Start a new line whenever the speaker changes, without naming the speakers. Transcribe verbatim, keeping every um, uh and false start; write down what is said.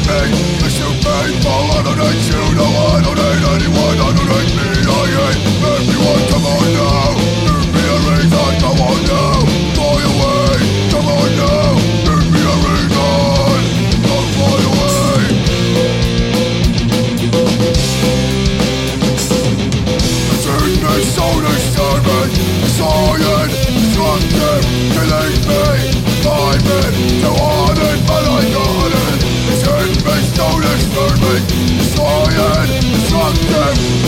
It's too painful, I don't need you, no I don't need anyone, I don't need me, I hate everyone, come on now. Give me a reason, come on now. Fly away, come on now. Give me a reason, don't fly away. The sickness so disturbing, destroying, destructive, killing me. I've been too hard it, but I got it. It's in me so disturbing, destroying, destructive,